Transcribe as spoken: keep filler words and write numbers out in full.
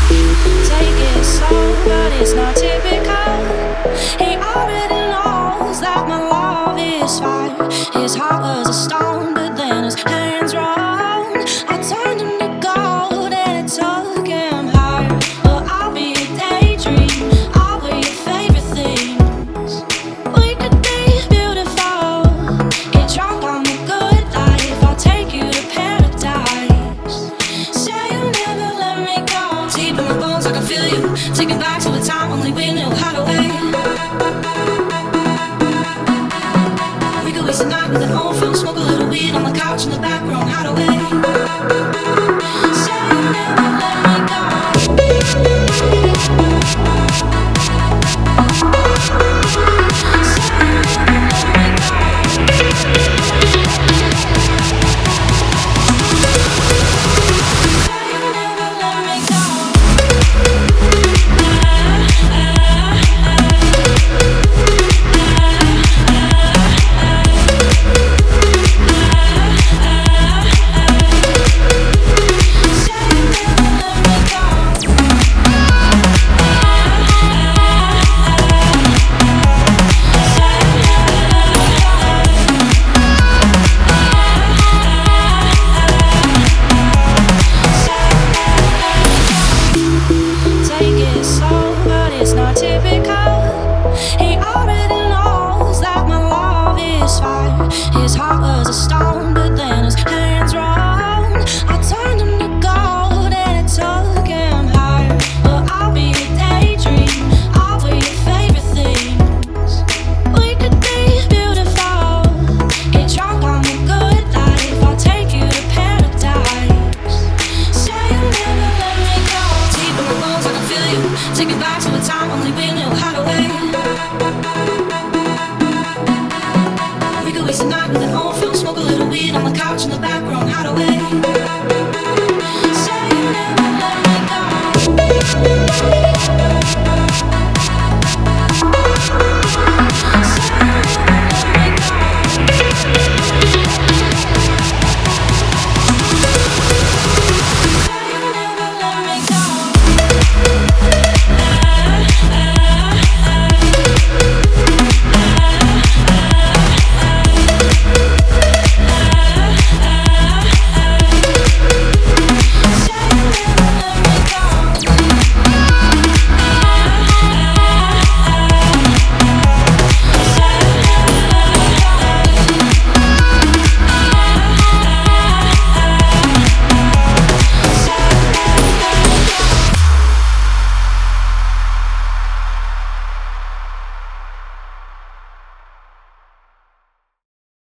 Take it slow, but it's not typical. He already knows that my love is fire. His heart was a stone, but then his hands were on. I turned him to gold and it took him higher. Well, I'll be a daydream, I'll be your favorite things. We could be beautiful, get drunk on the good life. I'll take you to paradise. Say you'll never let me go. Deep in my bones, I can feel you. Take me back to a time only we knew how to wait. We could waste a night with an old film, smoke a little weed on the couch in the back room, how to wait. Say you'll never let me go. Say you'll never let me it's not typical. He already knows that my love is fire. His heart was a stone, but then his hands were on. I turned him to gold and it took him higher. Well, I'll be a daydream, I'll be your favorite things. We could be beautiful, get drunk on the good life. I'll take you to paradise. Say you'll never let me go. Deep in my bones, I can feel you. Take me back to a time only we knew how to wait.